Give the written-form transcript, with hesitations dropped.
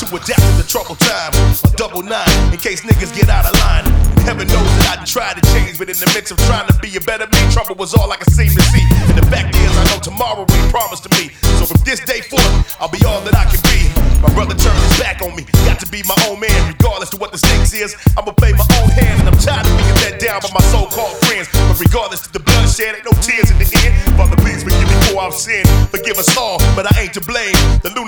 to adapt to the troubled time. A double nine, in case niggas get out of line. Heaven knows that I done tried to change, but in the midst of trying to be a better me, trouble was all I could seem to see. And the fact is, I know tomorrow ain't promised to me. So from this day forth, I'll be all that I can be. My brother turned his back on me, got to be my own man, regardless of what the stakes is. I'ma play my own hand, and I'm tired of being let down by my so-called friends. But regardless of the bloodshed, ain't no tears in the end. Father, please forgive me for our sin. Forgive us all, but I ain't to blame. The